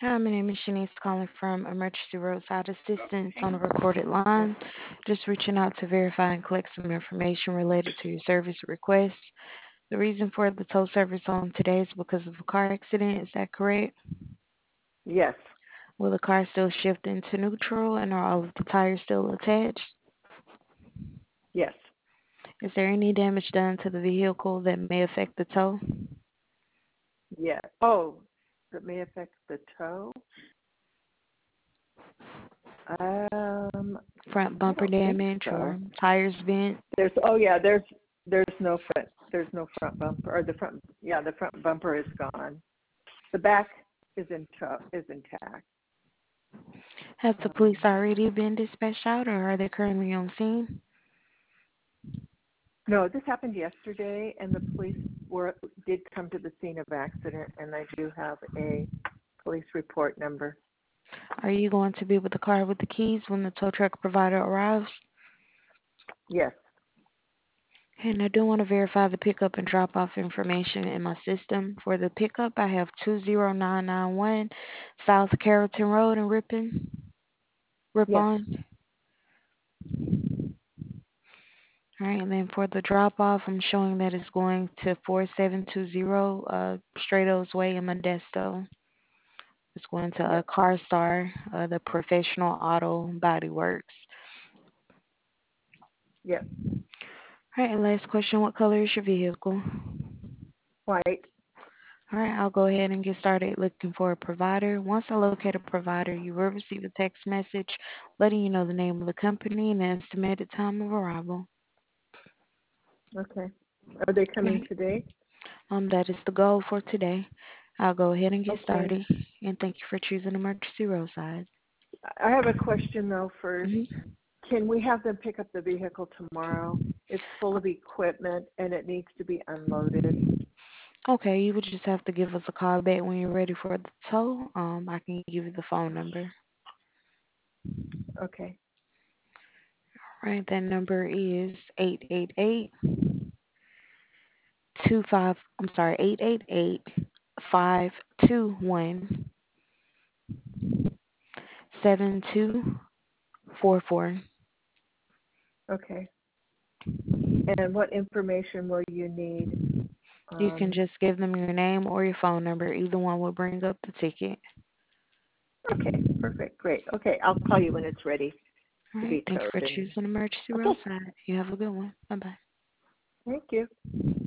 Hi, my name is Shanice calling from Emergency Roadside Assistance on a recorded line. Just reaching out to verify and collect some information related to your service request. The reason for the tow service on today is because of a car accident. Is that correct? Yes, Will the car still shift into neutral and are all of the tires still attached? yes, Is there any damage done to the vehicle that may affect the tow? yes. Oh, that may affect the toe. Front I bumper don't think damage so. or tires bent? There's no front bumper, or the front bumper is gone. The back is intact. Have the police Um, already been dispatched out or are they currently on scene? no, this happened yesterday, and the police did come to the scene of accident, and I do have a police report number. Are you going to be with the car with the keys when the tow truck provider arrives? Yes, And I do want to verify the pickup and drop off information in my system. For the pickup, I have 20991 South Carrollton Road in yes, Ripon. All right, and then for the drop off, I'm showing that it's going to 4720 Stratos Way in Modesto. It's going to yes, CarStar, the Professional Auto Body Works. yes. All right, and last question, what color is your vehicle? White. All right, I'll go ahead and get started looking for a provider. Once I locate a provider, you will receive a text message letting you know the name of the company and the estimated time of arrival. Okay. Are they All coming right, today? that is the goal for today. I'll go ahead and get Okay. started. And thank you for choosing Emergency Roadside. I have a question though first. hmm Can we have them pick up the vehicle tomorrow? It's full of equipment and it needs to be unloaded. Okay, you would just have to give us a call back when you're ready for the tow. I can give you the phone number. Okay. All right, that number is 888 I'm sorry, 888-521-7244. Okay. And what information will you need? You can Um, just give them your name or your phone number. Either one will bring up the ticket. okay. Perfect. Great. Okay. I'll call you when it's ready All to right, be thank you towed. for And choosing Emergency okay. Roadside. You have a good one. Bye bye. Thank you.